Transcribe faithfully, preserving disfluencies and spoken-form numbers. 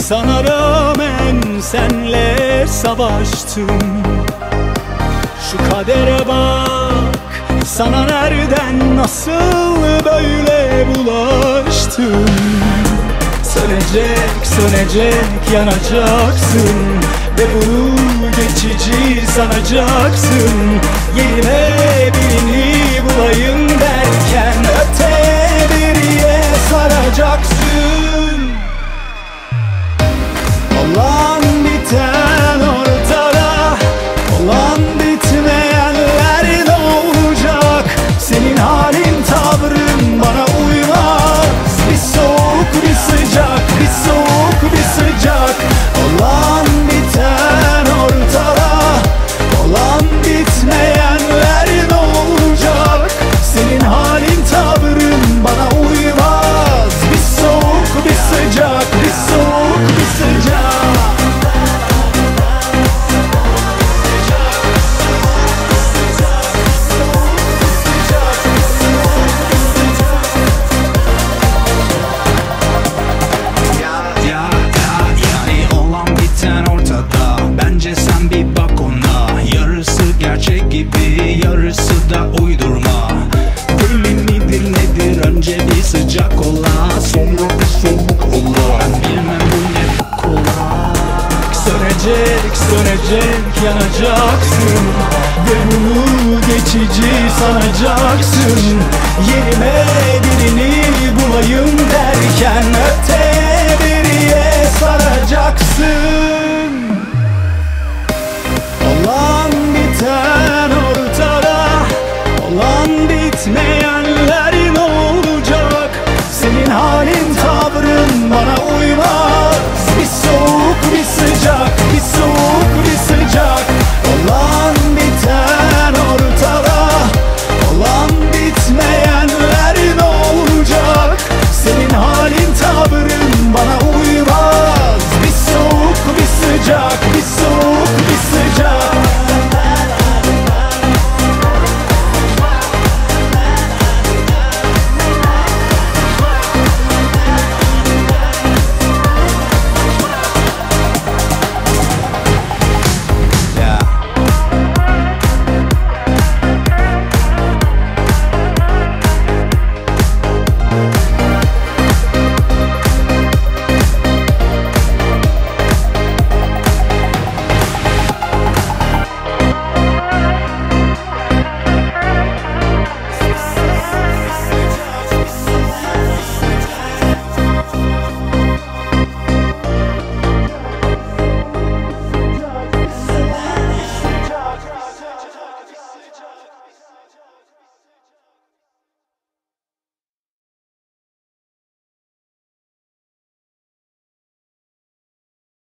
Sana rağmen senle savaştım. Şu kadere bak, sana nereden nasıl böyle bulaştım. Sönecek, sönecek, yanacaksın ve bunu geçici sanacaksın. Yerime birini bulayım derken öte biriye saracaksın. Olan biten ortada, olan bitmeyenler ne olacak? Senin halin tavrın bana uymaz. Bir soğuk bir sıcak, bir soğuk bir sıcak. Olan biten ortada, olan bitmeyenler ne olacak? Senin halin tavrın bana uymaz. Bir soğuk bir sıcak, bir soğuk bir sıcak. Yarısı da uydurma. Deli midir nedir, önce bir sıcak ola, sonra bir soğuk ola. Ben bilmem bu ne kola. Sönecek, sönecek, yanacaksın ve bunu geçici sanacaksın. Yerime birini bulayım derken öte biriye saracaksın.